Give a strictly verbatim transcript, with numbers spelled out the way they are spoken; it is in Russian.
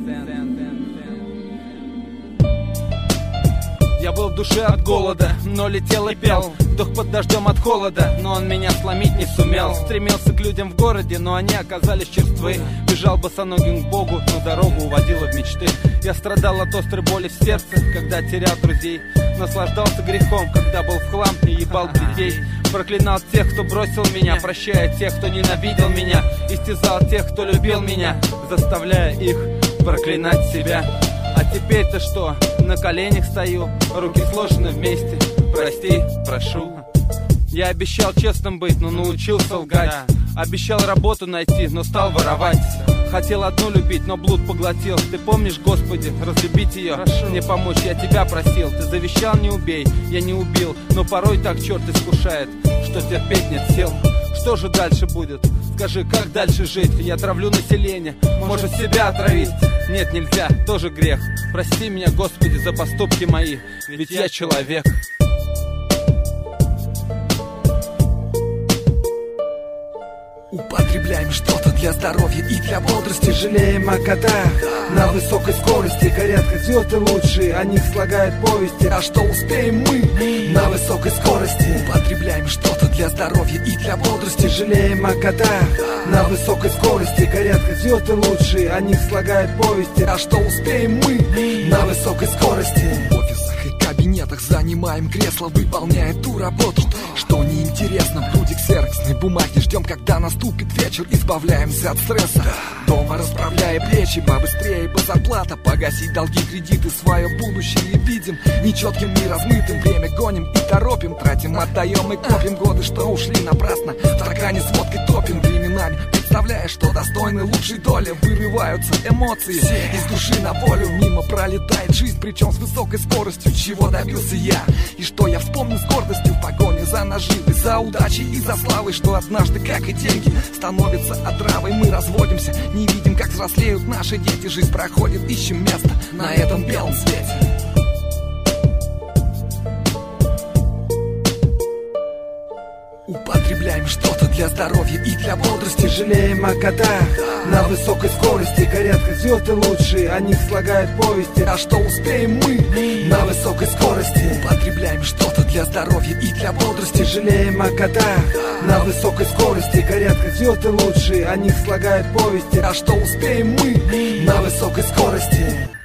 Я был в душе от голода, но летел и пел. Вдох под дождем от холода, но он меня сломить не сумел. Стремился к людям в городе, но они оказались черствы. Бежал босоногим к Богу, но дорогу уводила в мечты. Я страдал от острой боли в сердце, когда терял друзей. Наслаждался грехом, когда был в хлам и ебал детей. Проклинал тех, кто бросил меня, прощая тех, кто ненавидел меня. Истязал тех, кто любил меня, заставляя их проклинать себя. А теперь-то что? На коленях стою, руки сложены вместе. Прости, прошу. Я обещал честным быть, но научился лгать. Обещал работу найти, но стал воровать. Хотел одну любить, но блуд поглотил. Ты помнишь, Господи, разлюбить ее? Прошу. Мне помочь, я тебя просил. Ты завещал, не убей, я не убил. Но порой так черт искушает, что терпеть нет сил. Что же дальше будет? Скажи, как дальше жить? Я травлю население, может себя отравить? Нет, нельзя, тоже грех. Прости меня, Господи, за поступки мои, ведь я человек. Употребляем что-то для здоровья и для бодрости. Жалеем о котах на высокой скорости. Горят козеты лучшие, о них слагают повести. А что успеем мы на высокой скорости? Употребляем что-то для здоровья и для бодрости. Жалеем о котах на высокой скорости. Горят козеты лучшие, о них слагают повести. А что успеем мы на высокой скорости? В офисах и кабинетах занимаем кресло, выполняя ту работу, что неинтересно. Груди ксероксной бумаги ждем, когда наступит вечер. Избавляемся от стресса, дома расправляя плечи. Побыстрее бы зарплата, погасить долги, кредиты, свое будущее видим нечетким и размытым. Время гоним и торопим, тратим, отдаем и копим. Годы, что ушли напрасно, в стакане с водкой топим. Временами представляя, что достойны лучшей доли, вырываются эмоции из души на волю. Мимо пролетает жизнь, причем с высокой скоростью. Чего добился я и что я вспомню с гордостью. В погоне за наживой, за удачей и за славой, что однажды, как и деньги, становятся отравой. Мы разводимся, не видим, как взрослеют наши дети. Жизнь проходит, ищем место на этом белом свете. Употребляем что-то для здоровья и для бодрости. Жалеем о котах на высокой скорости. Горят козеты лучшие, о них слагают повести. А что успеем мы на высокой скорости? Употребляем что-то для здоровья и для бодрости. Жалеем о котах на высокой скорости. Горят козеты лучшие, о них слагают повести. А что успеем мы на высокой скорости?